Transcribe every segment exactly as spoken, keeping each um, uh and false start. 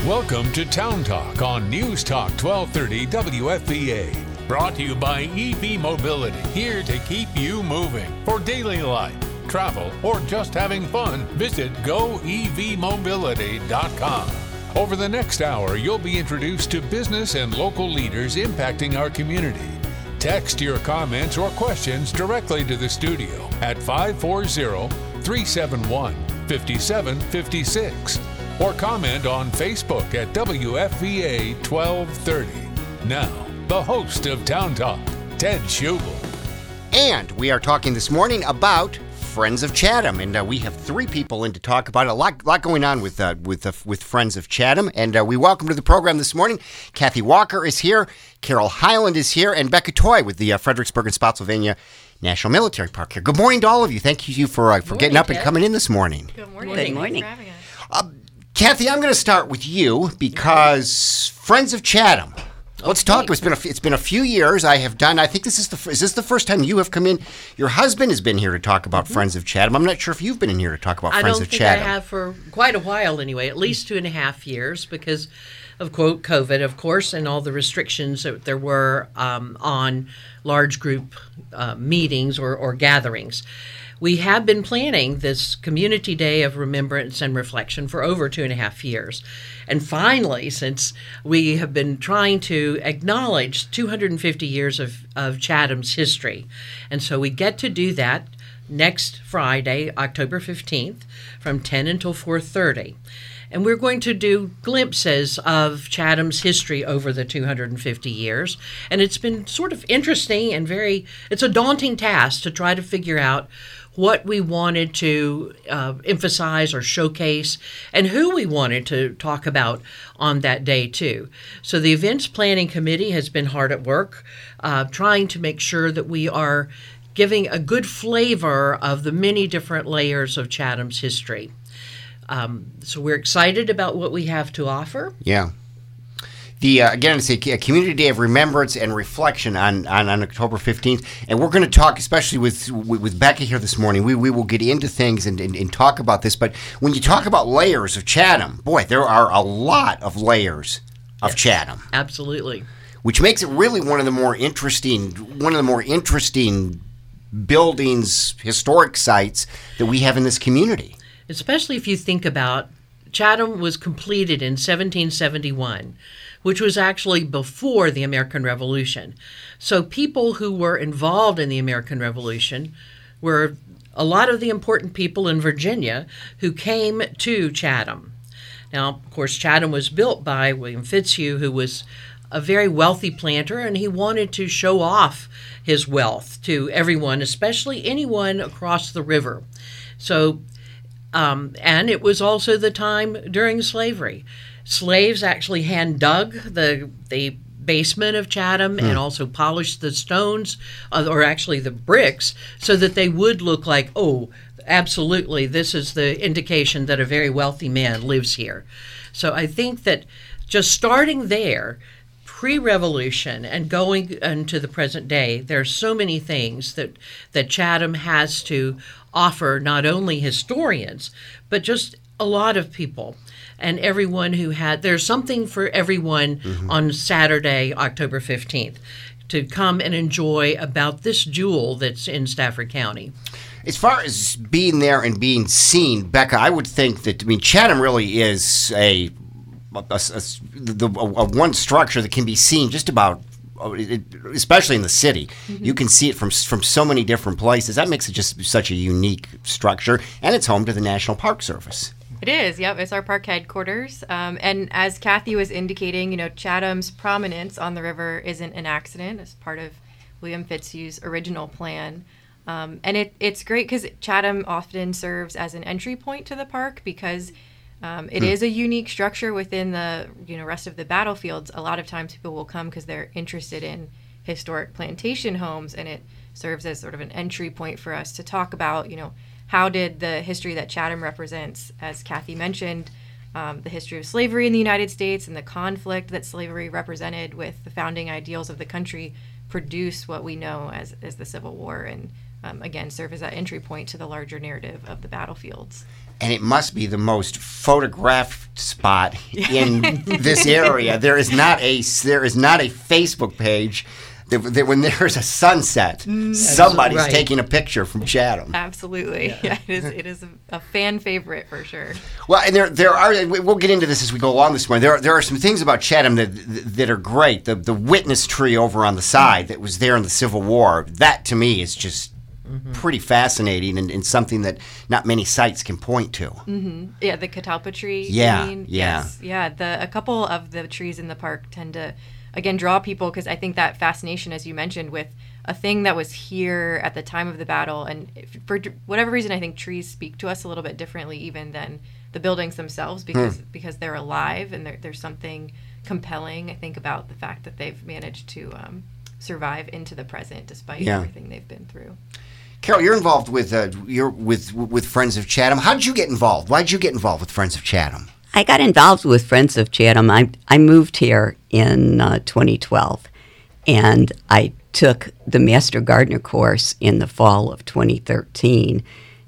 Welcome to Town Talk on News Talk twelve thirty W F V A. Brought to you by E V Mobility, here to keep you moving. For daily life, travel, or just having fun, visit go e v mobility dot com. Over the next hour, you'll be introduced to business and local leaders impacting our community. Text your comments or questions directly to the studio at five four zero, three seven one, five seven five six or comment on Facebook at W F V A twelve thirty. Now, the host of Town Talk, Ted Schugel. And we are talking this morning about Friends of Chatham, and uh, we have three people in to talk about it. A lot, lot going on with uh, with uh, with Friends of Chatham, and uh, we welcome to the program this morning. Kathy Walker is here, Carol Highland is here, and Becca Toy with the uh, Fredericksburg and Spotsylvania National Military Park here. Good morning to all of you. Thank you for uh, for morning, getting up Ted. and coming in this morning. Good morning. Good morning. Thanks for having us. Uh, Kathy, I'm going to start with you because Friends of Chatham. Let's talk. It's been a, it's been a few years. I have done. I think this is the is this the first time you have come in. Your husband has been here to talk about mm-hmm. Friends of Chatham. I'm not sure if you've been in here to talk about I Friends don't of think Chatham. I have for quite a while anyway, at least two and a half years because of quote COVID, of course, and all the restrictions that there were um, on large group uh, meetings or, or gatherings. We have been planning this Community Day of Remembrance and Reflection for over two and a half years. And finally, since we have been trying to acknowledge two hundred fifty years of, of Chatham's history. And so we get to do that next Friday, October fifteenth, from ten until four thirty. And we're going to do glimpses of Chatham's history over the two hundred fifty years. And it's been sort of interesting and very, it's a daunting task to try to figure out what we wanted to uh, emphasize or showcase, and who we wanted to talk about on that day, too. So the Events Planning Committee has been hard at work, uh, trying to make sure that we are giving a good flavor of the many different layers of Chatham's history. Um, so we're excited about what we have to offer. Yeah. The uh, again, it's a, a Community Day of Remembrance and Reflection on, on, on October fifteenth, and we're going to talk, especially with, with with Becca here this morning. We we will get into things and, and, and talk about this. But when you talk about layers of Chatham, boy, there are a lot of layers of Yes, Chatham. Absolutely. Which makes it really one of the more interesting one of the more interesting buildings, historic sites that we have in this community. Especially if you think about Chatham was completed in seventeen seventy-one. Which was actually before the American Revolution. So people who were involved in the American Revolution were a lot of the important people in Virginia who came to Chatham. Now, of course, Chatham was built by William Fitzhugh, who was a very wealthy planter, and he wanted to show off his wealth to everyone, especially anyone across the river. So, um, and it was also the time during slavery. Slaves actually hand dug the the basement of Chatham mm. and also polished the stones, uh, or actually the bricks, so that they would look like, oh, absolutely, this is the indication that a very wealthy man lives here. So I think that just starting there, pre-revolution and going into the present day, there's so many things that, that Chatham has to offer, not only historians, but just a lot of people. And everyone who had, there's something for everyone mm-hmm. on Saturday, October fifteenth, to come and enjoy about this jewel that's in Stafford County. As far as being there and being seen, Becca, I would think that, I mean, Chatham really is a, a, a, a, a one structure that can be seen just about, especially in the city. Mm-hmm. You can see it from from so many different places. That makes it just such a unique structure, and it's home to the National Park Service. It is, yep. It's our park headquarters. Um, and as Kathy was indicating, you know, Chatham's prominence on the river isn't an accident. It's part of William Fitzhugh's original plan. Um, and it, it's great because Chatham often serves as an entry point to the park because um, it hmm. is a unique structure within the, you know, rest of the battlefields. A lot of times people will come because they're interested in historic plantation homes, and it serves as sort of an entry point for us to talk about, you know, how did the history that Chatham represents, as Kathy mentioned, um, the history of slavery in the United States and the conflict that slavery represented with the founding ideals of the country, produce what we know as, as the Civil War, and um, again serve as that entry point to the larger narrative of the battlefields. and it must be the most photographed spot in this area. There is not a there is not a Facebook page that, that when there's a sunset, mm, somebody's right. taking a picture from Chatham. Absolutely, yeah, yeah it is. It is a, a fan favorite for sure. Well, and there there are. We'll get into this as we go along this morning. There are, there are some things about Chatham that that are great. The the witness tree over on the side that was there in the Civil War. That to me is just. Mm-hmm. Pretty fascinating and, and something that not many sites can point to. Mm-hmm. Yeah, the catalpa tree. Yeah, I mean, yeah, yes, yeah. The a couple of the trees in the park tend to, again, draw people because I think that fascination, as you mentioned, with a thing that was here at the time of the battle, and if, for whatever reason, I think trees speak to us a little bit differently even than the buildings themselves because hmm. because they're alive and there's something compelling. I think about the fact that they've managed to um, survive into the present despite yeah. everything they've been through. Carol, you're involved with uh, you're with with Friends of Chatham. How did you get involved? Why did you get involved with Friends of Chatham? I got involved with Friends of Chatham. I I moved here in uh, twenty twelve, and I took the Master Gardener course in the fall of twenty thirteen.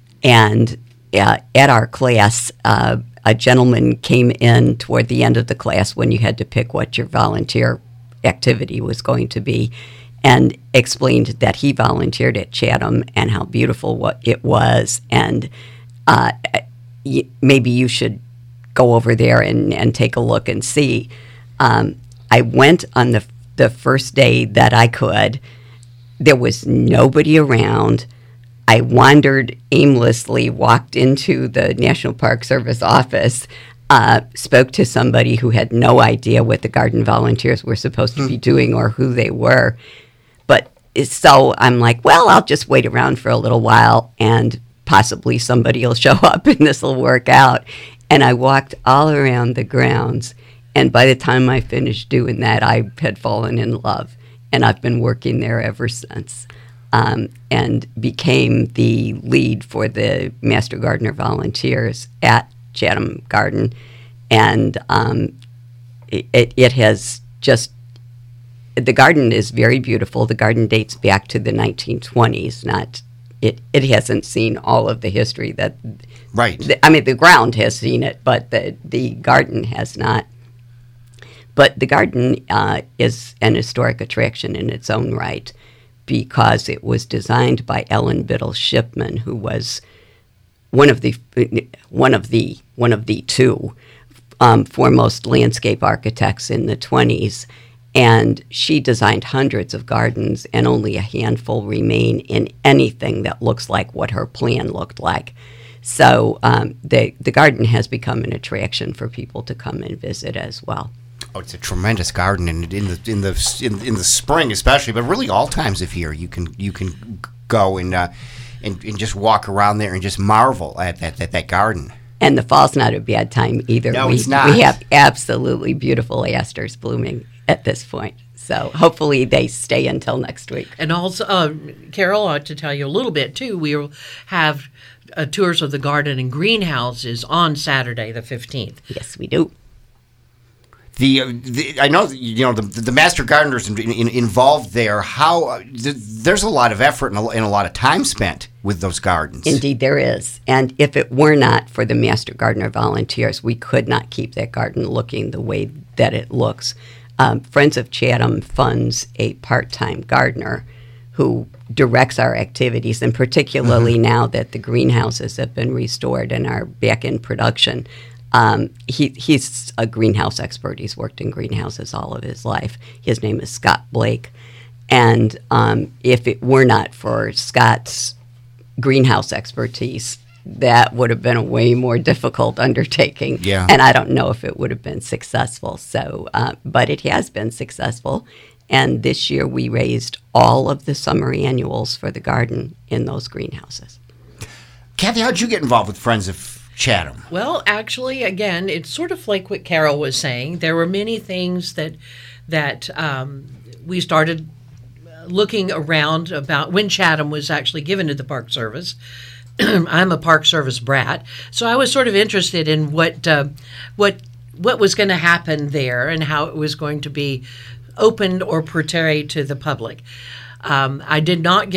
And uh, at our class, uh, a gentleman came in toward the end of the class when you had to pick what your volunteer activity was going to be, and explained that he volunteered at Chatham and how beautiful what it was, and uh, y- maybe you should go over there and, and take a look and see. Um, I went on the the first day that I could. There was nobody around. I wandered aimlessly, walked into the National Park Service office, Uh, spoke to somebody who had no idea what the garden volunteers were supposed to be doing or who they were. But so I'm like, well, I'll just wait around for a little while and possibly somebody will show up and this will work out. And I walked all around the grounds. And by the time I finished doing that, I had fallen in love. And I've been working there ever since. Um, and became the lead for the Master Gardener volunteers at Chatham Garden, and um, it, it has just, the garden is very beautiful. The garden dates back to the nineteen twenties. Not it. It hasn't seen all of the history that. Right. The, I mean, the ground has seen it, but the the garden has not. But the garden uh, is an historic attraction in its own right, because it was designed by Ellen Biddle Shipman, who was one of the one of the one of the two um, foremost landscape architects in the twenties, and she designed hundreds of gardens, and only a handful remain in anything that looks like what her plan looked like. So um, the the garden has become an attraction for people to come and visit as well. Oh, it's a tremendous garden, and in the in the in, in the spring especially, but really all times of year you can you can go and. Uh, And, and just walk around there and just marvel at that, at that garden. And the fall's not a bad time either. No, we, it's not. We have absolutely beautiful asters blooming at this point. So hopefully they stay until next week. And also, uh, Carol ought to tell you a little bit, too. We will have uh, tours of the garden and greenhouses on Saturday the fifteenth. Yes, we do. The, uh, the I know you know the the master gardeners in, in, involved there. How uh, th- there's a lot of effort and a, and a lot of time spent with those gardens. Indeed, there is. And if it were not for the master gardener volunteers, we could not keep that garden looking the way that it looks. Um, Friends of Chatham funds a part-time gardener who directs our activities, and particularly mm-hmm. now that the greenhouses have been restored and are back in production. Um, he, he's a greenhouse expert. He's worked in greenhouses all of his life. His name is Scott Blake. And um, if it were not for Scott's greenhouse expertise, that would have been a way more difficult undertaking. Yeah. And I don't know if it would have been successful. So, uh, but it has been successful. And this year we raised all of the summer annuals for the garden in those greenhouses. Kathy, how'd you get involved with Friends of Chatham? Well, actually, again, it's sort of like what Carol was saying. There were many things that that um, we started looking around about when Chatham was actually given to the Park Service. I'm a Park Service brat, so I was sort of interested in what uh, what what was going to happen there and how it was going to be opened or portrayed to the public. Um, I did not get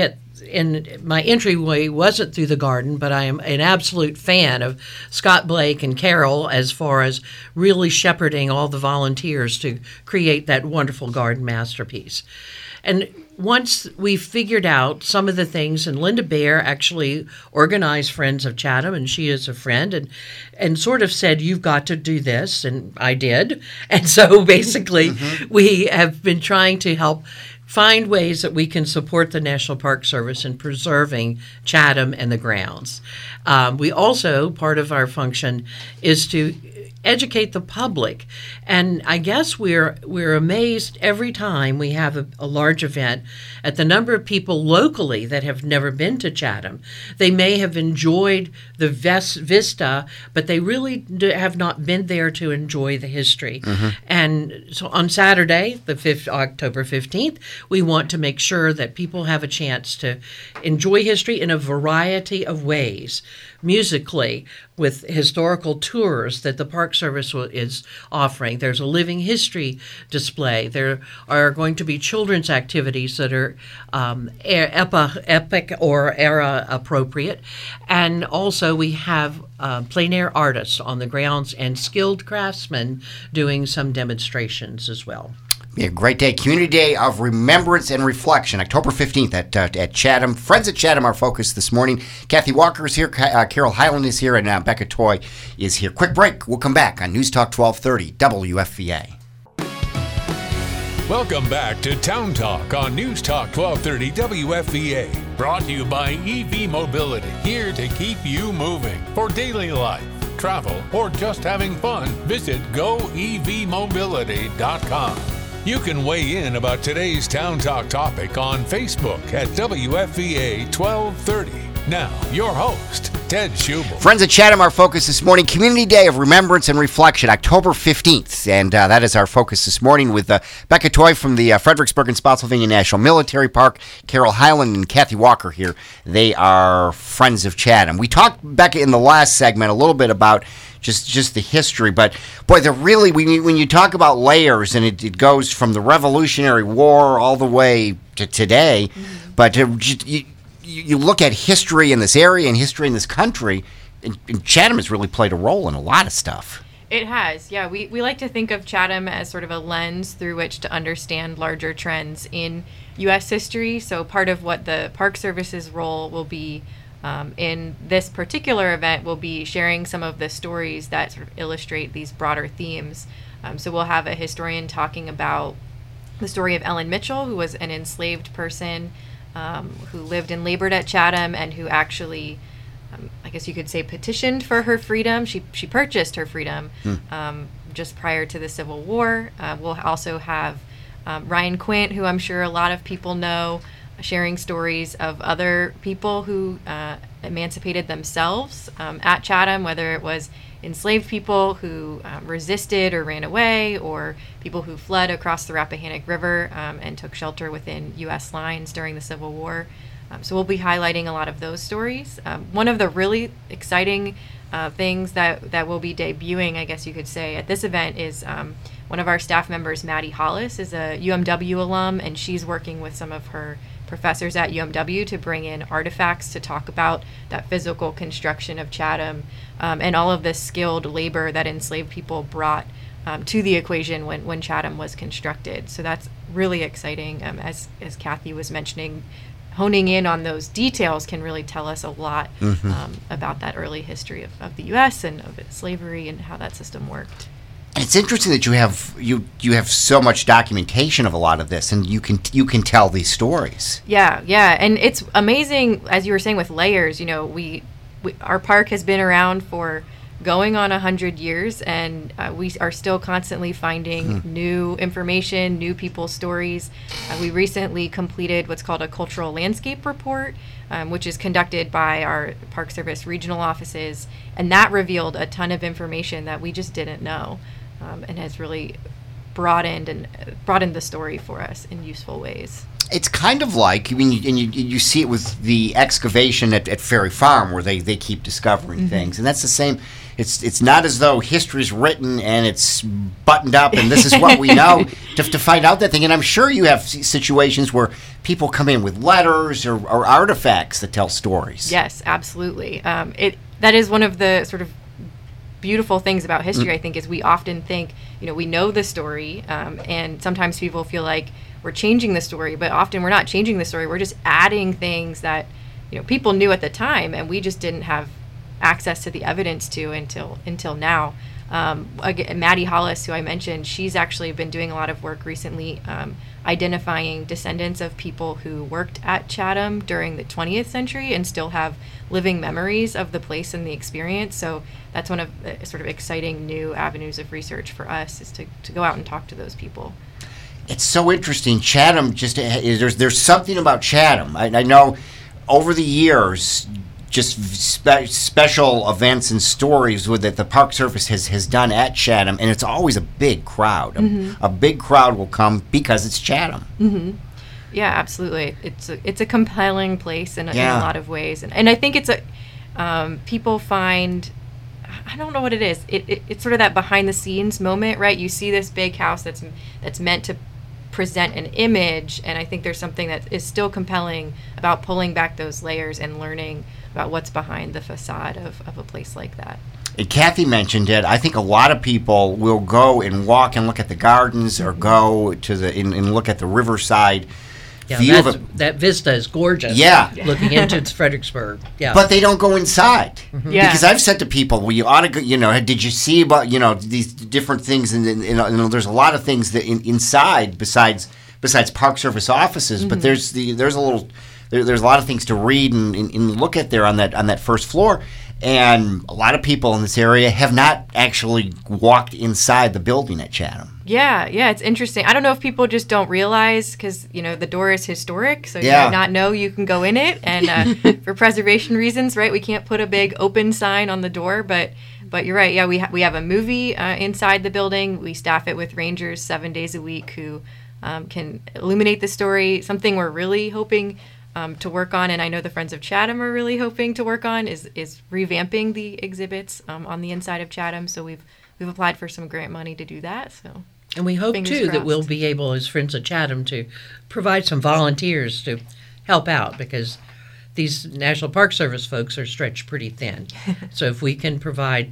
in my entryway wasn't through the garden, but I am an absolute fan of Scott Blake and Carol as far as really shepherding all the volunteers to create that wonderful garden masterpiece. And once we figured out some of the things, and Linda Baer actually organized Friends of Chatham, and she is a friend, and and sort of said, you've got to do this, and I did. And so basically mm-hmm. we have been trying to help find ways that we can support the National Park Service in preserving Chatham and the grounds. Um, we also, part of our function is to educate the public. And I guess we're we're amazed every time we have a, a large event at the number of people locally that have never been to Chatham. They may have enjoyed the ves- vista, but they really do, have not been there to enjoy the history. Mm-hmm. And so on Saturday, the fifth, October fifteenth, we want to make sure that people have a chance to enjoy history in a variety of ways. Musically, with historical tours that the Park Service is offering. There's a living history display. There are going to be children's activities that are um, epi- epic or era appropriate. And also we have uh, plein air artists on the grounds and skilled craftsmen doing some demonstrations as well. Be a great day. Community Day of Remembrance and Reflection, October fifteenth at uh, at Chatham. Friends at Chatham, our focus this morning. Kathy Walker is here. Uh, Carol Highland is here. And uh, Becca Toy is here. Quick break. We'll come back on News Talk twelve thirty W F V A. Welcome back to Town Talk on News Talk twelve thirty W F V A. Brought to you by E V Mobility. Here to keep you moving. For daily life, travel, or just having fun, visit go e v mobility dot com. You can weigh in about today's Town Talk topic on Facebook at W F V A twelve thirty. Now, your host, Ted Schubel. Friends at Chatham, our focus this morning, Community Day of Remembrance and Reflection, October fifteenth. And uh, that is our focus this morning with uh, Becca Toy from the uh, Fredericksburg and Spotsylvania National Military Park, Carol Highland and Kathy Walker here. They are Friends of Chatham. We talked, Becca, in the last segment a little bit about just just the history, but boy, they're really, when you, when you talk about layers, and it, it goes from the Revolutionary War all the way to today, mm-hmm. but uh, just, you, you look at history in this area and history in this country, and, and Chatham has really played a role in a lot of stuff. It has, yeah. We, we like to think of Chatham as sort of a lens through which to understand larger trends in U S history. So part of what the Park Service's role will be um, in this particular event will be sharing some of the stories that sort of illustrate these broader themes. Um, so we'll have a historian talking about the story of Ellen Mitchell, who was an enslaved person Um, who lived and labored at Chatham, and who actually, um, I guess you could say, petitioned for her freedom. She she purchased her freedom hmm. um, just prior to the Civil War. Uh, we'll also have um, Ryan Quint, who I'm sure a lot of people know, sharing stories of other people who uh, emancipated themselves um, at Chatham, whether it was enslaved people who um, resisted or ran away, or people who fled across the Rappahannock River um, and took shelter within U S lines during the Civil War. Um, so we'll be highlighting a lot of those stories. Um, one of the really exciting uh, things that, that will be debuting, I guess you could say, at this event is um, one of our staff members, Maddie Hollis, is a U M W alum, and she's working with some of her professors at U M W to bring in artifacts to talk about that physical construction of Chatham um, and all of the skilled labor that enslaved people brought um, to the equation when, when Chatham was constructed. So that's really exciting. Um, as, as Kathy was mentioning, honing in on those details can really tell us a lot mm-hmm. um, about that early history of, of the U S and of its slavery and how that system worked. It's interesting that you have you you have so much documentation of a lot of this, and you can you can tell these stories. Yeah, yeah, and it's amazing, as you were saying, with layers. You know, we, we our park has been around for going on a hundred years, and uh, we are still constantly finding hmm. new information, new people's stories. Uh, we recently completed what's called a cultural landscape report, um, which is conducted by our Park Service regional offices, and that revealed a ton of information that we just didn't know. Um, and has really broadened and broadened the story for us in useful ways. It's kind of like, I mean, you, and you, you see it with the excavation at, at Ferry Farm, where they, they keep discovering mm-hmm. things, and that's the same. It's it's not as though history's written and it's buttoned up, and this is what we know to, to find out that thing. And I'm sure you have situations where people come in with letters or, or artifacts that tell stories. Yes, absolutely. Um, it that is one of the sort of beautiful things about history. Mm-hmm. I think is we often think, you know, we know the story, um, and sometimes people feel like we're changing the story, but often we're not changing the story. We're just adding things that, you know, people knew at the time, and we just didn't have access to the evidence to until until now. Um, again, Maddie Hollis, who I mentioned, she's actually been doing a lot of work recently, um, identifying descendants of people who worked at Chatham during the twentieth century and still have living memories of the place and the experience. So that's one of the sort of exciting new avenues of research for us, is to, to go out and talk to those people. It's so interesting. Chatham, just there's there's something about Chatham. I, I know over the years, just spe- special events and stories with that the Park Service has, has done at Chatham, and it's always a big crowd. Mm-hmm. A, a big crowd will come because it's Chatham. Mm-hmm. Yeah, absolutely. It's a, it's a compelling place in a, yeah. in a lot of ways, and and I think it's a um, people find. I don't know what it is. It, it it's sort of that behind the scenes moment, right? You see this big house that's that's meant to present an image, and I think there's something that is still compelling about pulling back those layers and learning about what's behind the facade of, of a place like that. And Kathy mentioned it. I think a lot of people will go and walk and look at the gardens, or go to the and, and look at the riverside. Yeah, view of a, that vista is gorgeous. Yeah, looking into Fredericksburg. Yeah, but they don't go inside. Mm-hmm. Yeah. Because I've said to people, well, you ought to go. You know, did you see about you know these different things? And, and, and, and there's a lot of things that in, inside besides besides Park Service offices. Mm-hmm. But there's the there's a little there, there's a lot of things to read and, and, and look at there on that on that first floor. And a lot of people in this area have not actually walked inside the building at Chatham. Yeah, yeah, it's interesting. I don't know if people just don't realize, because, you know, the door is historic, so you yeah. might not know you can go in it. And uh, for preservation reasons, right, we can't put a big open sign on the door. But but you're right, yeah, we, ha- we have a movie uh, inside the building. We staff it with rangers seven days a week who um, can illuminate the story. Something we're really hoping Um, to work on, and I know the Friends of Chatham are really hoping to work on, is is revamping the exhibits um, on the inside of Chatham. So we've we've applied for some grant money to do that. So, and we hope Fingers too crossed. that we'll be able, as Friends of Chatham, to provide some volunteers to help out, because these National Park Service folks are stretched pretty thin. So if we can provide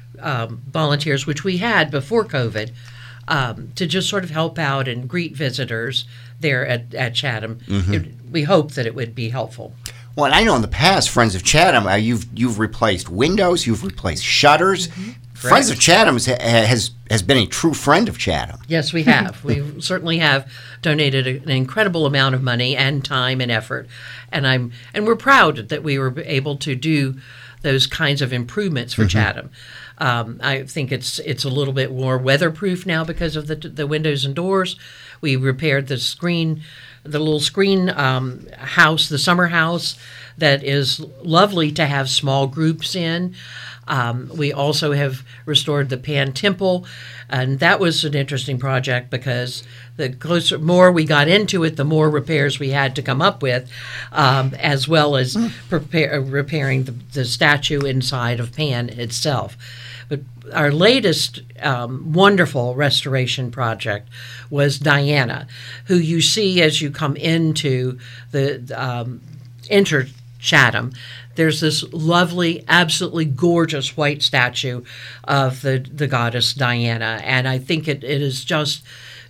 um, volunteers, which we had before COVID, um, to just sort of help out and greet visitors there at, at Chatham, mm-hmm. it, we hope that it would be helpful. Well, and I know in the past, Friends of Chatham, uh, you've you've replaced windows, you've replaced shutters. Mm-hmm. Friends of Chatham has, has has been a true friend of Chatham. Yes, we have. We certainly have donated a, an incredible amount of money and time and effort, and I'm and we're proud that we were able to do those kinds of improvements for mm-hmm. Chatham. Um, I think it's it's a little bit more weatherproof now because of the the windows and doors. We repaired the screen, the little screen um, house, the summer house, that is lovely to have small groups in. Um, we also have restored the Pan Temple, and that was an interesting project because the closer, more we got into it, the more repairs we had to come up with, um, as well as prepare, repairing the, the statue inside of Pan itself. But our latest um, wonderful restoration project was Diana, who you see as you come into the um, enter Chatham. There's this lovely, absolutely gorgeous white statue of the, the goddess Diana, and I think it, it is just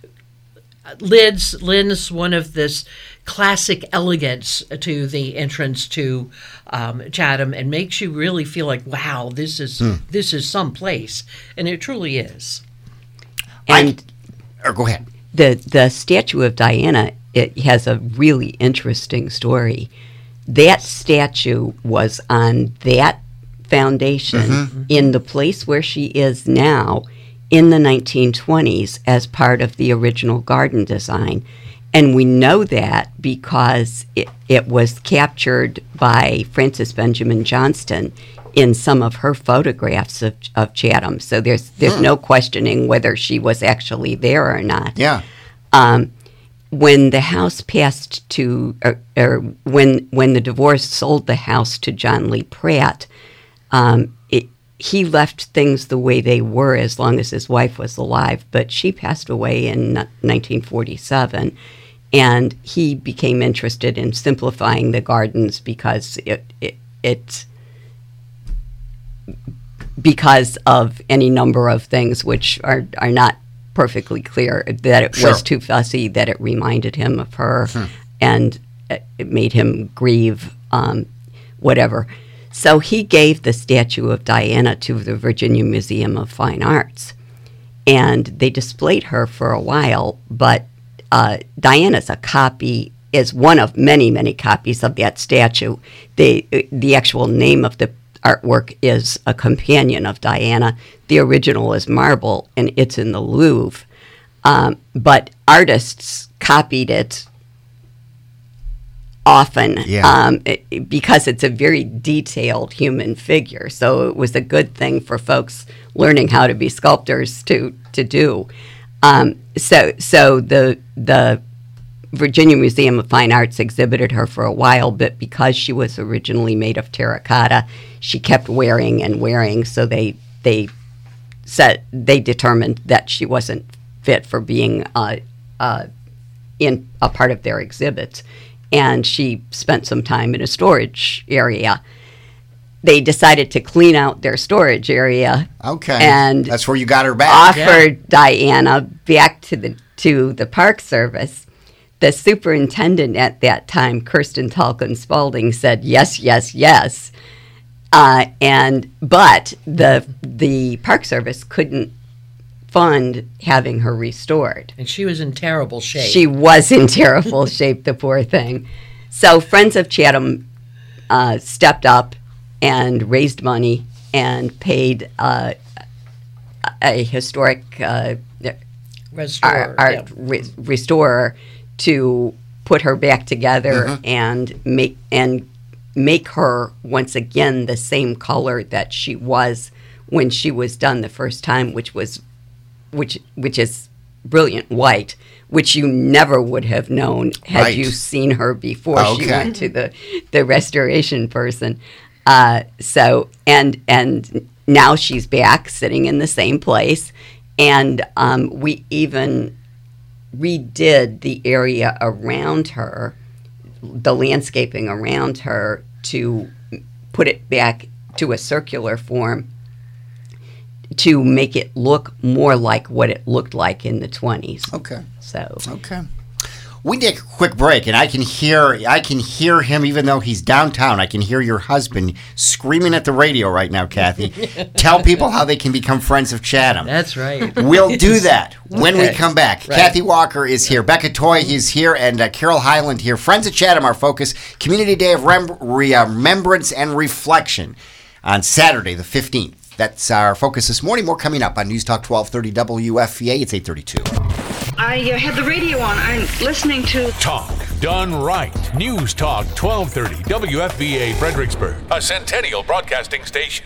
lends lends one of this classic elegance to the entrance to um, Chatham, and makes you really feel like, wow, this is mm. this is some place, and it truly is. And I, or go ahead. The the statue of Diana, it has a really interesting story. That statue was on that foundation mm-hmm. in the place where she is now in the nineteen twenties as part of the original garden design. And we know that because it, it was captured by Frances Benjamin Johnston in some of her photographs of, of Chatham. So there's there's mm. no questioning whether she was actually there or not. Yeah. Um, when the house passed to, or, or when when the divorce sold the house to John Lee Pratt, um, it, he left things the way they were as long as his wife was alive. But she passed away in nineteen forty-seven, and he became interested in simplifying the gardens because it it, it because of any number of things which are are not perfectly clear, that it Sure. was too fussy, that it reminded him of her, Hmm. and it it made him grieve, um, whatever. So he gave the statue of Diana to the Virginia Museum of Fine Arts, and they displayed her for a while, but uh, Diana's a copy, is one of many, many copies of that statue. The, the actual name of the artwork is A Companion of Diana. The original is marble, and it's in the Louvre. Um, but artists copied it often Yeah. um, it, because it's a very detailed human figure. So it was a good thing for folks learning how to be sculptors to to do. Um, so so the the Virginia Museum of Fine Arts exhibited her for a while, but because she was originally made of terracotta, she kept wearing and wearing. So they they said they determined that she wasn't fit for being uh, uh, in a part of their exhibits, and she spent some time in a storage area. They decided to clean out their storage area. Okay. And that's where you got her back. offered Diana back to the to the Park Service. The superintendent at that time, Kirsten Talcon Spalding, said yes, yes, yes. Uh, and but the the Park Service couldn't fund having her restored. And she was in terrible shape. She was in terrible shape, the poor thing. So Friends of Chatham uh, stepped up and raised money and paid uh, a historic uh, Restorer, art, art yeah. re- restorer to put her back together Mhm. and make and make her once again the same color that she was when she was done the first time, which was which which is brilliant white, which you never would have known had Right. you seen her before she Okay. went to the the restoration person. Uh, so and and now she's back sitting in the same place, and um, we even redid the area around her, the landscaping around her, to put it back to a circular form to make it look more like what it looked like in the twenties. Okay. So Okay. We take a quick break, and I can hear I can hear him even though he's downtown. I can hear your husband screaming at the radio right now, Kathy. Tell people how they can become friends of Chatham. That's right. We'll do that when we Okay. come back. Right. Kathy Walker is here. Becca Toy is here. And uh, Carol Highland here. Friends of Chatham, our focus. Community Day of Rem- Remembrance and Reflection on Saturday, the fifteenth. That's our focus this morning. More coming up on News Talk twelve thirty W F E A. It's eight thirty-two. I uh, had the radio on. I'm listening to Talk done right. News Talk twelve thirty W F V A Fredericksburg, a Centennial Broadcasting station.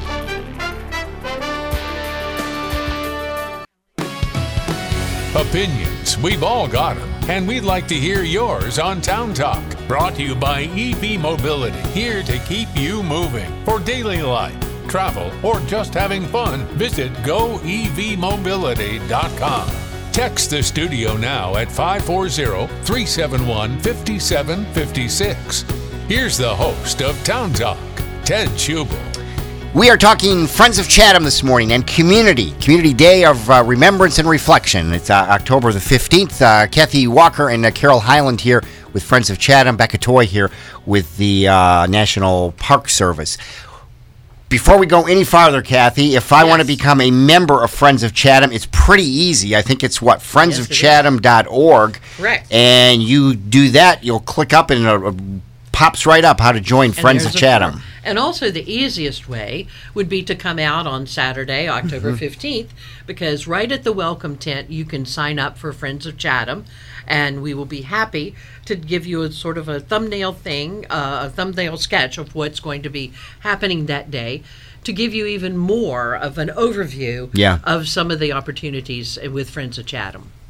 Opinions, we've all got them, and we'd like to hear yours on Town Talk. Brought to you by E V Mobility, here to keep you moving. For daily life, travel, or just having fun, visit go e v mobility dot com. Text the studio now at five four zero, three seven one, five seven five six. Here's the host of Town Talk, Ted Schubel. We are talking Friends of Chatham this morning and Community, Community Day of uh, Remembrance and Reflection. It's uh, October the fifteenth. Uh, Kathy Walker and uh, Carol Highland here with Friends of Chatham. Becca Toy here with the uh, National Park Service. Before we go any farther, Kathy, if I Yes. want to become a member of Friends of Chatham, it's pretty easy. I think it's what, friends of chatham dot org. Correct. And you do that, you'll click up and it uh, pops right up how to join And Friends of there's a Chatham. form. And also the easiest way would be to come out on Saturday, October fifteenth, because right at the welcome tent you can sign up for Friends of Chatham, and we will be happy to give you a sort of a thumbnail thing, uh, a thumbnail sketch of what's going to be happening that day, to give you even more of an overview Yeah. of some of the opportunities with Friends of Chatham.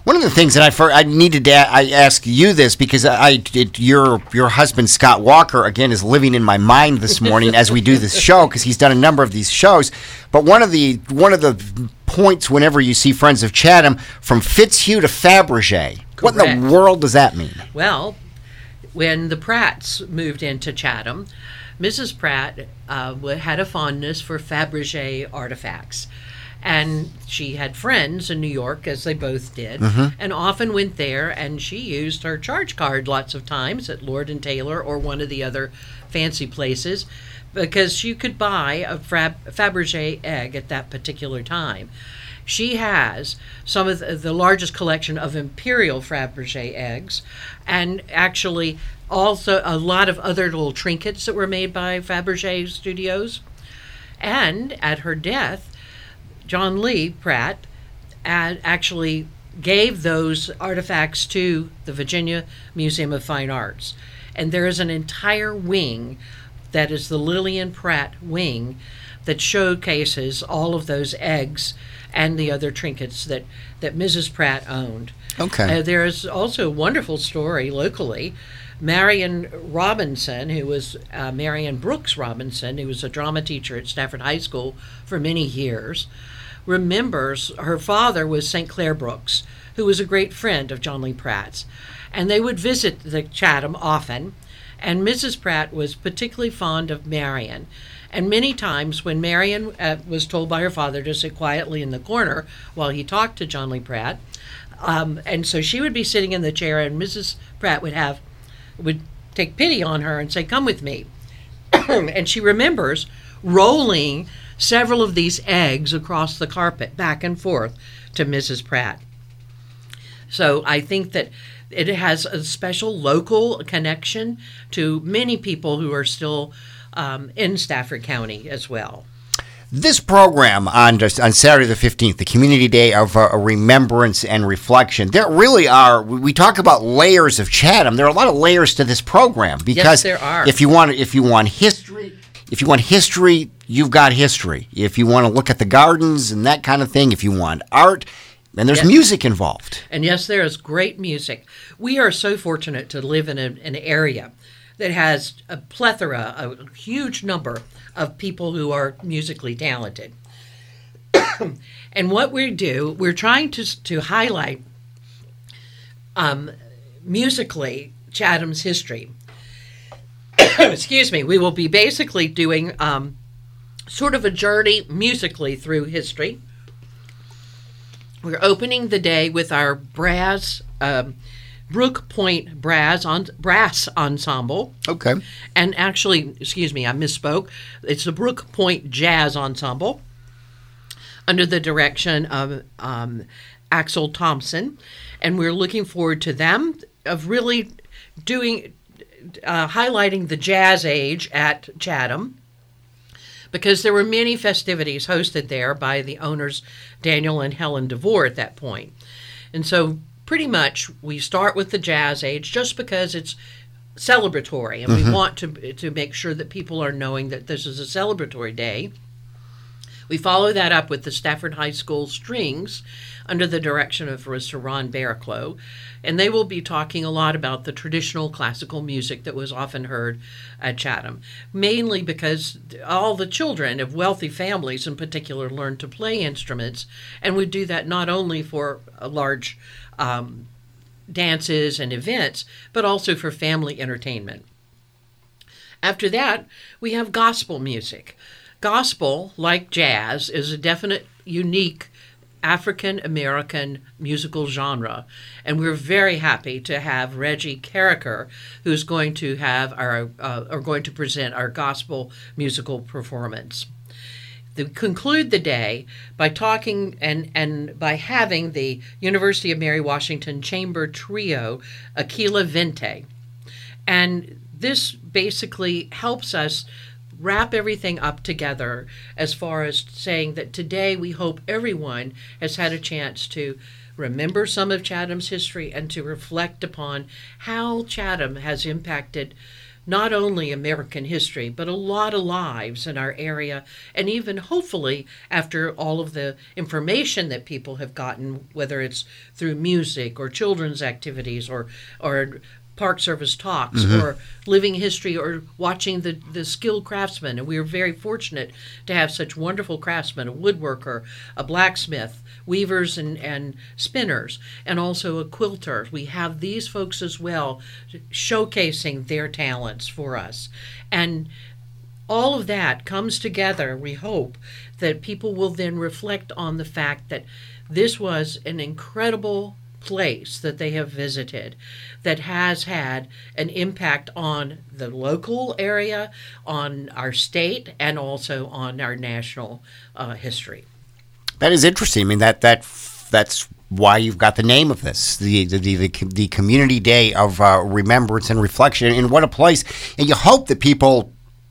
One of the things that I for, I needed to a- I ask you this because I it, your your husband Scott Walker again is living in my mind this morning as we do this show because he's done a number of these shows. But one of the one of the points whenever you see Friends of Chatham from Fitzhugh to Fabergé, what in Correct. the world does that mean? Well, when the Pratts moved into Chatham, Missus Pratt uh, had a fondness for Fabergé artifacts. And she had friends in New York, as they both did, Mm-hmm. and often went there, and she used her charge card lots of times at Lord and Taylor or one of the other fancy places because you could buy a Fab- Fabergé egg at that particular time. She has some of the, the largest collection of imperial Fabergé eggs, and actually also a lot of other little trinkets that were made by Fabergé Studios. And at her death, John Lee Pratt ad- actually gave those artifacts to the Virginia Museum of Fine Arts. And there is an entire wing that is the Lillian Pratt wing that showcases all of those eggs and the other trinkets that, that Missus Pratt owned. Okay. Uh, there is also a wonderful story locally. Marion Robinson, who was uh, Marion Brooks Robinson, who was a drama teacher at Stafford High School for many years, remembers her father was Saint Clair Brooks, who was a great friend of John Lee Pratt's. And they would visit the Chatham often, and Missus Pratt was particularly fond of Marion. And many times when Marion uh, was told by her father to sit quietly in the corner while he talked to John Lee Pratt, um, and so she would be sitting in the chair, and Missus Pratt would have would take pity on her and say, "Come with me." And she remembers rolling several of these eggs across the carpet back and forth to Missus Pratt. So I think that it has a special local connection to many people who are still um, in Stafford County as well. This program on just on Saturday the fifteenth, the Community Day of uh, Remembrance and Reflection, there really are, we talk about layers of Chatham. There are a lot of layers to this program because Yes, there are. if you want if you want history, if you want history, you've got history. If you want to look at the gardens and that kind of thing, if you want art, and there's Yes. music involved. And yes, there is great music. We are so fortunate to live in a, an area that has a plethora, a huge number of people who are musically talented. And what we do, we're trying to to highlight um, musically Chatham's history. Excuse me. We will be basically doing um, sort of a journey musically through history. We're opening the day with our brass, um, Brook Point Brass, on, brass Ensemble. Okay. And actually, excuse me, I misspoke. It's the Brook Point Jazz Ensemble under the direction of um, Axel Thompson. And we're looking forward to them of really doing, uh, highlighting the jazz age at Chatham, because there were many festivities hosted there by the owners, Daniel and Helen DeVore, at that point. And so pretty much we start with the jazz age just because it's celebratory, and we want to to make sure that people are knowing that this is a celebratory day. We follow that up with the Stafford High School Strings under the direction of Mister Ron Barraclough, and they will be talking a lot about the traditional classical music that was often heard at Chatham, mainly because all the children of wealthy families in particular learned to play instruments, and would do that not only for a large um, dances and events, but also for family entertainment. After that, we have gospel music. Gospel, like jazz, is a definite, unique African-American musical genre, and we're very happy to have Reggie Carricker, who's going to have our, uh, are going to present our gospel musical performance. We conclude the day by talking and, and by having the University of Mary Washington Chamber Trio, Aquila Vente. And this basically helps us wrap everything up together as far as saying that today we hope everyone has had a chance to remember some of Chatham's history and to reflect upon how Chatham has impacted not only American history, but a lot of lives in our area. And even hopefully, after all of the information that people have gotten, whether it's through music or children's activities or, or Park Service talks mm-hmm. or living history or watching the, the skilled craftsmen. And we are very fortunate to have such wonderful craftsmen, a woodworker, a blacksmith, weavers and, and spinners, and also a quilter. We have these folks as well showcasing their talents for us. And all of that comes together, we hope, that people will then reflect on the fact that this was an incredible place that they have visited that has had an impact on the local area, on our state, and also on our national uh, history. That is interesting. I mean, that that that's why you've got the name of this, the the the, the Community Day of uh, Remembrance and Reflection. And what a place! And you hope that people,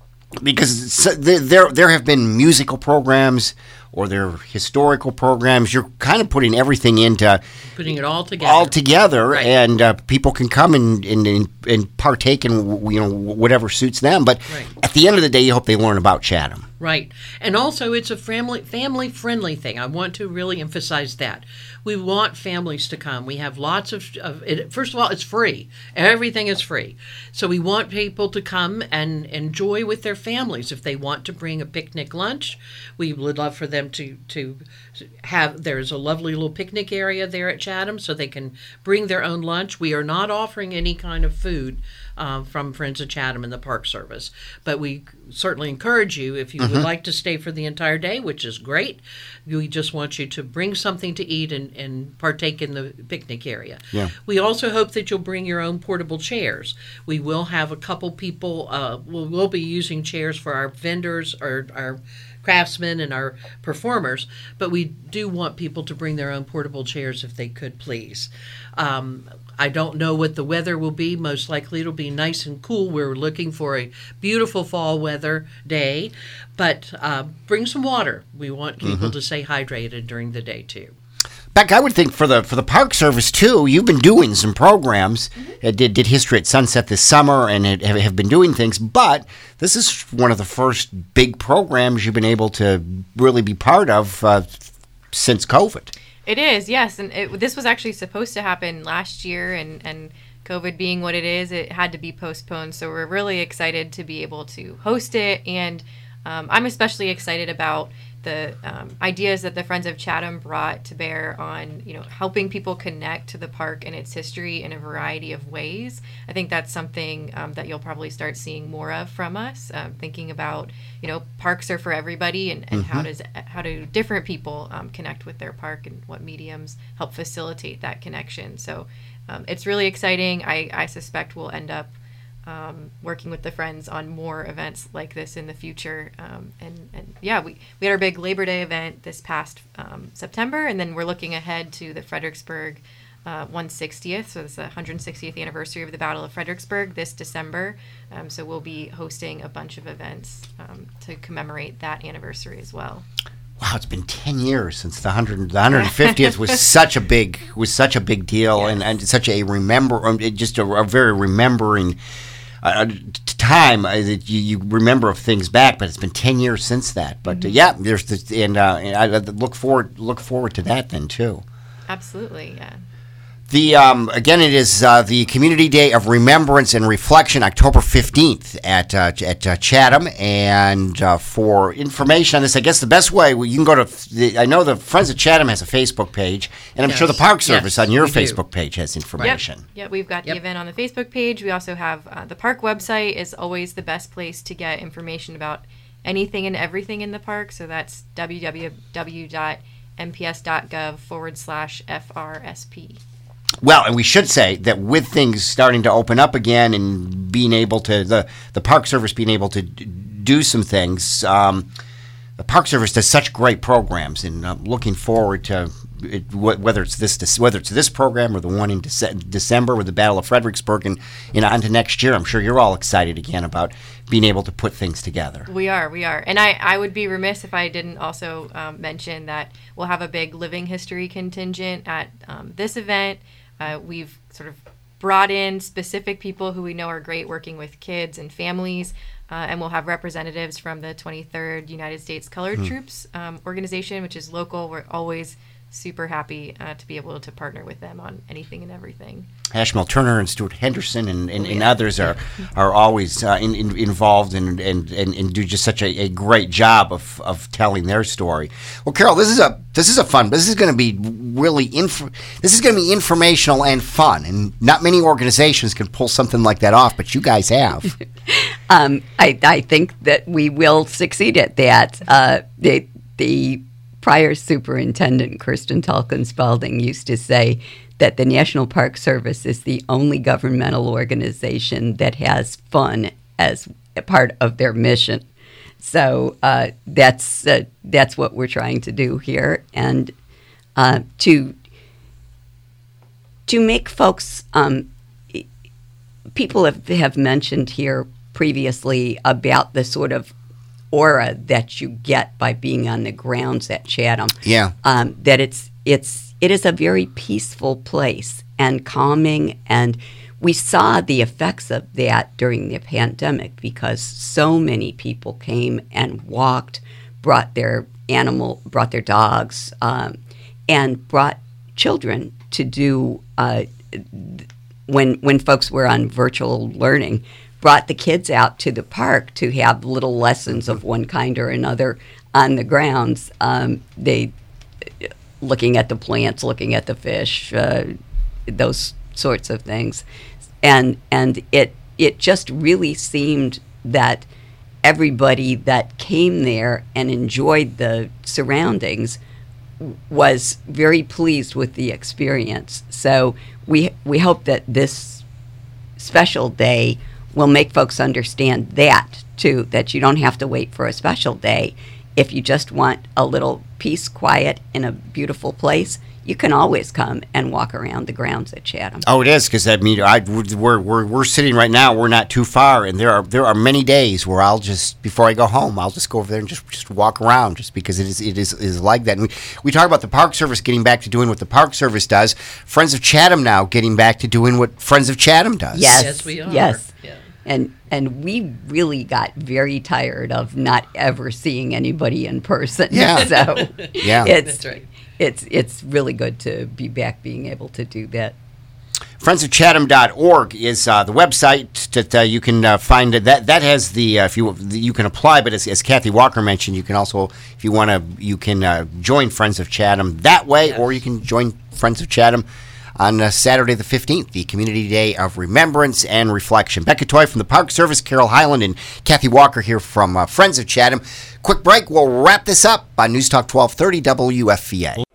because there there have been musical programs or their historical programs, you're kind of putting everything into putting it all together, all together, right. and uh, people can come and, and and partake in, you know, whatever suits them. But right. at the end of the day, you hope they learn about Chatham. Right. And also it's a family family friendly thing. I want to really emphasize that. We want families to come. We have lots of, of it, first of all, it's free. Everything is free. So we want people to come and enjoy with their families. If they want to bring a picnic lunch, we would love for them to, to have, there's a lovely little picnic area there at Chatham so they can bring their own lunch. We are not offering any kind of food Uh, from Friends of Chatham and the Park Service. But we certainly encourage you, if you mm-hmm. would like to stay for the entire day, which is great, we just want you to bring something to eat and, and partake in the picnic area. Yeah. We also hope that you'll bring your own portable chairs. We will have a couple people, uh, we'll, we'll be using chairs for our vendors, or our craftsmen and our performers, but we do want people to bring their own portable chairs if they could, please. Um, I don't know what the weather will be. Most likely it'll be nice and cool. We're looking for a beautiful fall weather day, but uh, bring some water. We want people mm-hmm. to stay hydrated during the day too. Beck, I would think for the for the Park Service too, you've been doing some programs. Mm-hmm. Uh, did did History at Sunset this summer, and it, have, have been doing things. But this is one of the first big programs you've been able to really be part of uh, since COVID. It is, yes, and it, this was actually supposed to happen last year, and and COVID being what it is, it had to be postponed. So we're really excited to be able to host it, and um, I'm especially excited about the um, ideas that the Friends of Chatham brought to bear on, you know, helping people connect to the park and its history in a variety of ways. I think that's something um, that you'll probably start seeing more of from us, um, thinking about, you know, parks are for everybody, and, and mm-hmm. how does how do different people um, connect with their park, and what mediums help facilitate that connection. So um, it's really exciting. I, I suspect we'll end up Um, working with the Friends on more events like this in the future. Um, and, and yeah, we, we had our big Labor Day event this past um, September, and then we're looking ahead to the Fredericksburg uh, one hundred sixtieth, so it's the one hundred sixtieth anniversary of the Battle of Fredericksburg this December. Um, so we'll be hosting a bunch of events um, to commemorate that anniversary as well. Wow, it's been ten years since the hundred the one hundred fiftieth was such a big was such a big deal, yes. and, and such a remember just a, a very remembering Uh, time uh, that you, you remember of things back, but it's been ten years since that. But mm-hmm. uh, yeah, there's this, and, uh, and I look forward look forward to that then too. Absolutely, yeah. The um, again, it is uh, the Community Day of Remembrance and Reflection, October fifteenth at uh, at uh, Chatham. And uh, for information on this, I guess the best way, well, you can go to. The, I know the Friends of Chatham has a Facebook page, and I'm yes. sure the Park Service yes, on your do. Facebook page has information. Yep, yep we've got yep. the event on the Facebook page. We also have uh, the park website is always the best place to get information about anything and everything in the park. So that's www.mps.gov forward slash FRSP. Well, and we should say that with things starting to open up again, and being able to, the, the Park Service being able to d- do some things, um, the Park Service does such great programs, and I'm looking forward to it, wh- whether it's this whether it's this program or the one in Dece- December with the Battle of Fredericksburg, and you know, on to next year. I'm sure you're all excited again about being able to put things together. We are, we are. And I, I would be remiss if I didn't also um, mention that we'll have a big living history contingent at um, this event. Uh, we've sort of brought in specific people who we know are great working with kids and families. Uh, and we'll have representatives from the twenty-third United States Colored Hmm. Troops um, organization, which is local. We're always super happy uh, to be able to partner with them on anything and everything. Ashmel Turner and Stuart Henderson and, and, Oh, and yeah. others are are always uh, in, in, involved and, and, and, and do just such a, a great job of, of telling their story. Well, Carol, this is a this is a fun. This is going to be really inf- This is going to be informational and fun, and not many organizations can pull something like that off, but you guys have. Um, I, I think that we will succeed at that. Uh, the, the prior superintendent, Kirsten Tulkin Spalding, used to say that the National Park Service is the only governmental organization that has fun as a part of their mission. So uh, that's uh, that's what we're trying to do here, and uh, to to make folks. Um, people have have mentioned here previously about the sort of aura that you get by being on the grounds at Chatham. Yeah. Um, that it's it's it is a very peaceful place and calming, and we saw the effects of that during the pandemic because so many people came and walked, brought their animal, brought their dogs, um, and brought children to do uh, when when folks were on virtual learning. Brought the kids out to the park to have little lessons of one kind or another on the grounds. Um, they looking at the plants, looking at the fish, uh, those sorts of things, and and it it just really seemed that everybody that came there and enjoyed the surroundings was very pleased with the experience. So we we hope that this special day will make folks understand that, too, that you don't have to wait for a special day. If you just want a little peace, quiet, in a beautiful place, you can always come and walk around the grounds at Chatham. Oh, it is, because I mean, I, we're, we're we're sitting right now. We're not too far, and there are there are many days where I'll just before I go home, I'll just go over there and just, just walk around, just because it is it is is like that. And we we talk about the Park Service getting back to doing what the Park Service does. Friends of Chatham now getting back to doing what Friends of Chatham does. Yes, Yes, we are. Yes. Yeah. And and we really got very tired of not ever seeing anybody in person. Yeah. So Yeah. it's That's right. it's it's really good to be back being able to do that. friends of chatham dot org is uh, the website that uh, you can uh, find. That that has the uh, if you you can apply, but as, as Kathy Walker mentioned, you can also, if you want to, you can uh, join Friends of Chatham that way, Yes. or you can join Friends of Chatham on uh, Saturday the fifteenth, the Community Day of Remembrance and Reflection. Becca Toy from the Park Service, Carol Highland and Kathy Walker here from uh, Friends of Chatham. Quick break. We'll wrap this up on News Talk twelve thirty W F V A.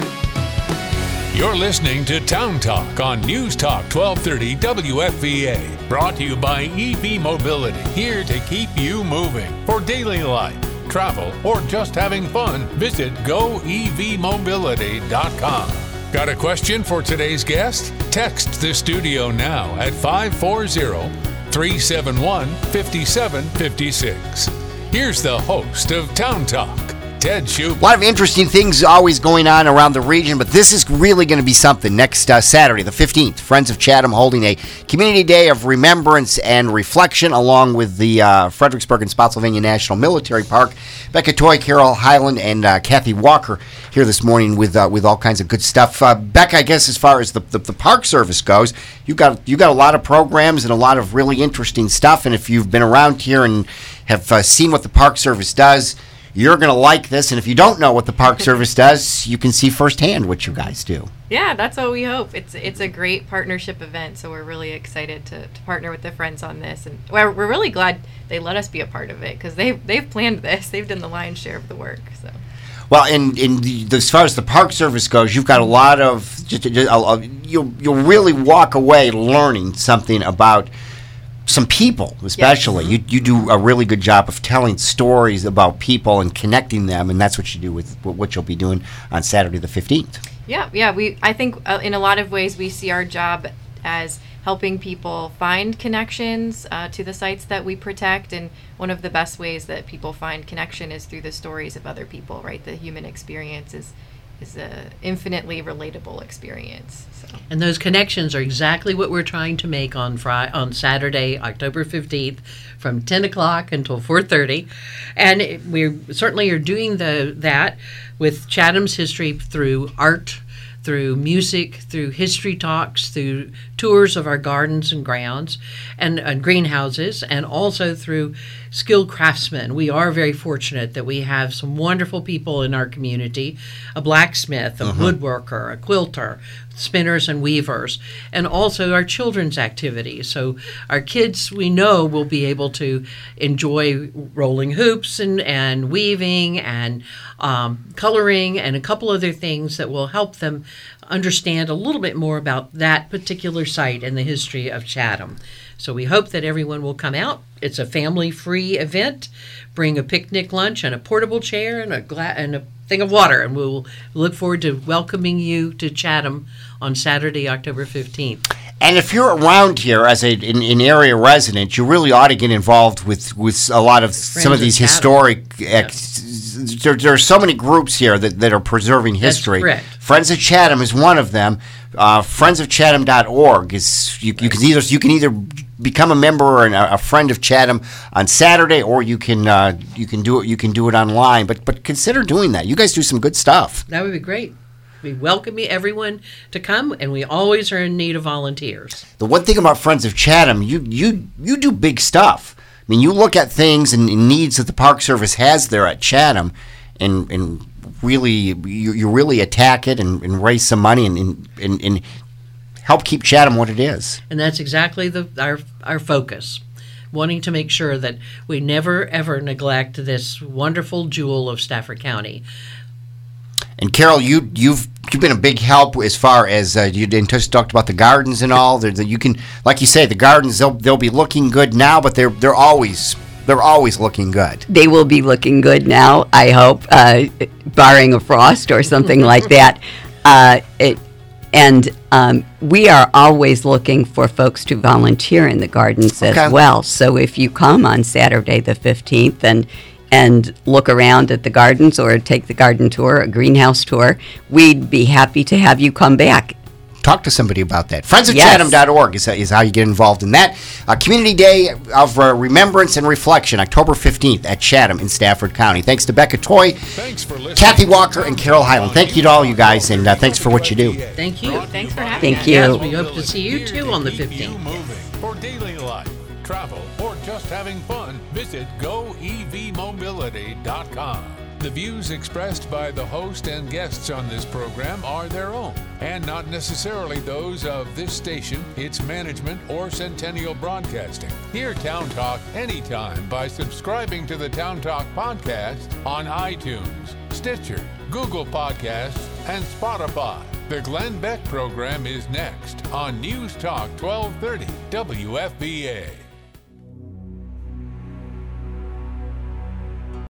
You're listening to Town Talk on News Talk twelve thirty W F V A. Brought to you by E V Mobility, here to keep you moving. For daily life, travel, or just having fun, visit go e v mobility dot com. Got a question for today's guest? Text the studio now at five four zero, three seven one, five seven five six. Here's the host of Town Talk, Ted Shoup. A lot of interesting things always going on around the region, but this is really going to be something. Next uh, Saturday, the fifteenth, Friends of Chatham holding a Community Day of Remembrance and Reflection along with the uh, Fredericksburg and Spotsylvania National Military Park. Becca Toy, Carol Highland, and uh, Kathy Walker here this morning with uh, with all kinds of good stuff. Uh, Becca, I guess as far as the, the, the Park Service goes, you got you got a lot of programs and a lot of really interesting stuff, and if you've been around here and have uh, seen what the Park Service does, you're going to like this, and if you don't know what the Park Service does, you can see firsthand what you guys do. Yeah, that's what we hope. It's it's a great partnership event, so we're really excited to, to partner with the Friends on this, and we're, we're really glad they let us be a part of it because they've they've planned this. They've done the lion's share of the work. So. Well, in in the, as far as the Park Service goes, you've got a lot of just, just uh, uh, you'll you'll really walk away learning something about some people, especially. Yes. You you do a really good job of telling stories about people and connecting them, and that's what you do with what you'll be doing on Saturday the fifteenth. Yeah, yeah. We I think uh, in a lot of ways we see our job as helping people find connections uh, to the sites that we protect, and one of the best ways that people find connection is through the stories of other people. Right, the human experience is is a infinitely relatable experience. So. And those connections are exactly what we're trying to make on Friday, on Saturday, October fifteenth, from ten o'clock until four thirty. And it, we certainly are doing the that with Chatham's history through art, through music, through history talks, through tours of our gardens and grounds and, and greenhouses, and also through skilled craftsmen. We are very fortunate that we have some wonderful people in our community, a blacksmith, a uh-huh. woodworker, a quilter, spinners and weavers, and also our children's activities. So our kids, we know, will be able to enjoy rolling hoops and, and weaving and um, coloring and a couple other things that will help them understand a little bit more about that particular site and the history of Chatham. So we hope that everyone will come out. It's a family-free event. Bring a picnic lunch and a portable chair and a gla- and a thing of water, and we'll look forward to welcoming you to Chatham on Saturday, October fifteenth. And if you're around here as a, an, an area resident, you really ought to get involved with, with a lot of Friends some of these of historic. Yeah. Ex, there, there are so many groups here that, that are preserving history. That's correct. Friends of Chatham is one of them. Uh, friends of chatham dot org is you, you can either you can either become a member or an, a friend of Chatham on Saturday, or you can uh, you can do it you can do it online. But but consider doing that. You guys do some good stuff. That would be great. We welcome everyone to come, and we always are in need of volunteers. The one thing about Friends of Chatham, you you you do big stuff. I mean, you look at things and, and needs that the Park Service has there at Chatham, and and really you, you really attack it and, and raise some money and, and and help keep Chatham what it is. And that's exactly the our our focus, wanting to make sure that we never ever neglect this wonderful jewel of Stafford County. And Carol, you you've you've been a big help as far as uh, you just talked about the gardens and all. That you can, like you say, the gardens they'll they'll be looking good now, but they're they're always they're always looking good. They will be looking good now, I hope, uh, barring a frost or something like that. Uh, it, and um, we are always looking for folks to volunteer in the gardens Okay. as well. So if you come on Saturday the fifteenth and and look around at the gardens or take the garden tour, a greenhouse tour, we'd be happy to have you come back. Talk to somebody about that. friends of Yes. chatham dot org is, is how you get involved in that. Uh, Community Day of uh, Remembrance and Reflection, October fifteenth at Chatham in Stafford County. Thanks to Becca Toy, Thanks for listening. Kathy Walker, and Carol Highland. Thank you to all you guys, and uh, thanks for what you do. Thank you. Thanks for having Thank us. you. Yes, we hope to see you too on the Keep you fifteenth. moving. For daily life, travel, or just having fun, visit go e v mobility dot com. The views expressed by the host and guests on this program are their own, and not necessarily those of this station, its management, or Centennial Broadcasting. Hear Town Talk anytime by subscribing to the Town Talk podcast on iTunes, Stitcher, Google Podcasts, and Spotify. The Glenn Beck program is next on News Talk twelve thirty W F B A.